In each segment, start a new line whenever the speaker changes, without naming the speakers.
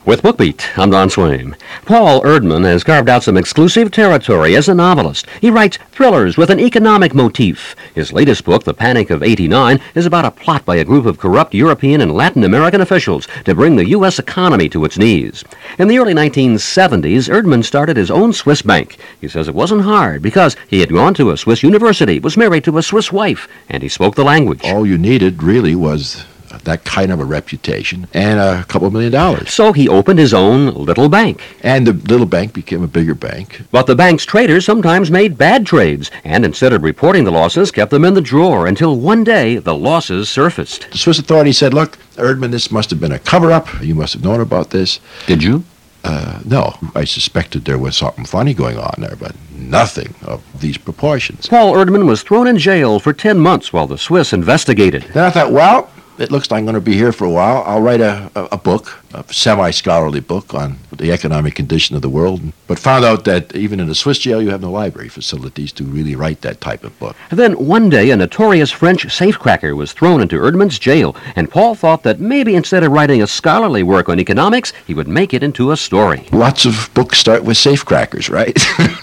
With BookBeat, I'm Don Swaim. Paul Erdman has carved out some exclusive territory as a novelist. He writes thrillers with an economic motif. His latest book, The Panic of '89, is about a plot by a group of corrupt European and Latin American officials to bring the U.S. economy to its knees. In the early 1970s, Erdman started his own Swiss bank. He says it wasn't hard because he had gone to a Swiss university, was married to a Swiss wife, and he spoke the language.
All you needed really was that kind of a reputation and a couple $1 million.
So he opened his own little bank.
And the little bank became a bigger bank.
But the bank's traders sometimes made bad trades, and instead of reporting the losses, kept them in the drawer until one day the losses surfaced.
The Swiss authorities said, look, Erdman, this must have been a cover-up. You must have known about this.
Did you?
No. I suspected there was something funny going on there, but nothing of these proportions.
Paul Erdman was thrown in jail for 10 months while the Swiss investigated.
Then I thought, well, it looks like I'm going to be here for a while. I'll write a book, a semi-scholarly book on the economic condition of the world, but found out that even in a Swiss jail, you have no library facilities to really write that type of book.
Then one day, a notorious French safecracker was thrown into Erdman's jail, and Paul thought that maybe instead of writing a scholarly work on economics, he would make it into a story.
Lots of books start with safecrackers, right?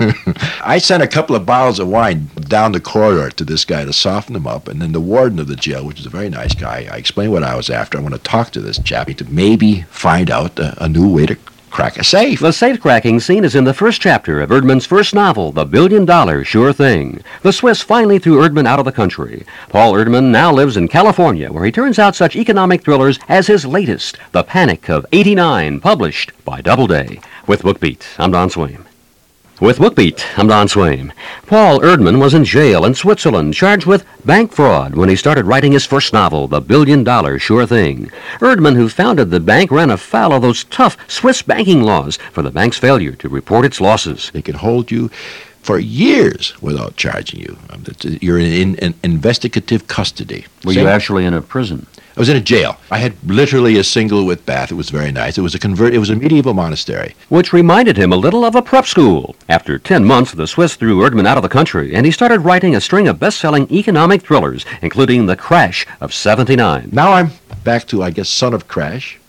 I sent a couple of bottles of wine down the corridor to this guy to soften him up, and then the warden of the jail, which is a very nice guy, I explained what I was after. I want to talk to this chap to maybe find out a new way to crack a safe.
The safe-cracking scene is in the first chapter of Erdman's first novel, The $1 Billion Sure Thing. The Swiss finally threw Erdman out of the country. Paul Erdman now lives in California, where he turns out such economic thrillers as his latest, The Panic of '89, published by Doubleday. With BookBeat, I'm Don Swaim. With BookBeat, I'm Don Swaim. Paul Erdman was in jail in Switzerland, charged with bank fraud when he started writing his first novel, The $1 Billion Sure Thing. Erdman, who founded the bank, ran afoul of those tough Swiss banking laws for the bank's failure to report its losses.
They can hold you for years without charging you. You're in investigative custody.
Were you actually in a prison?
I was in a jail. I had literally a single with bath. It was very nice. It was a medieval monastery.
Which reminded him a little of a prep school. After 10 months, the Swiss threw Erdman out of the country, and he started writing a string of best-selling economic thrillers, including The Crash of '79.
Now I'm back to, I guess, Son of Crash.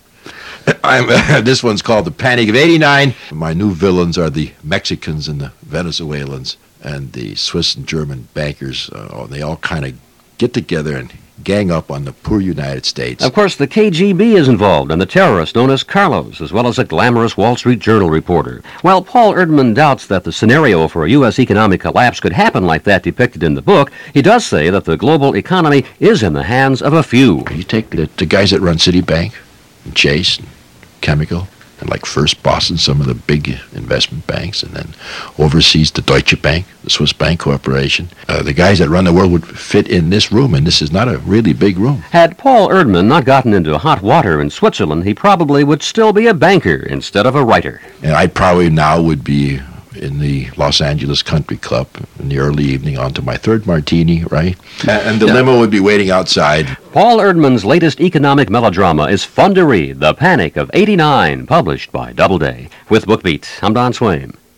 This one's called The Panic of '89. My new villains are the Mexicans and the Venezuelans and the Swiss and German bankers. They all kind of get together and gang up on the poor United States.
Of course, the KGB is involved, and the terrorist known as Carlos, as well as a glamorous Wall Street Journal reporter. While Paul Erdman doubts that the scenario for a U.S. economic collapse could happen like that depicted in the book, he does say that the global economy is in the hands of a few.
You take the guys that run Citibank, and Chase, and Chemical, and like First Boston, some of the big investment banks, and then overseas the Deutsche Bank, the Swiss Bank Corporation. The guys that run the world would fit in this room, and this is not a really big room.
Had Paul Erdman not gotten into hot water in Switzerland, he probably would still be a banker instead of a writer.
And I probably now would be in the Los Angeles Country Club in the early evening onto my third martini, right? And the limo would be waiting outside.
Paul Erdman's latest economic melodrama is fun to read, The Panic of '89, published by Doubleday. With BookBeat, I'm Don Swaim.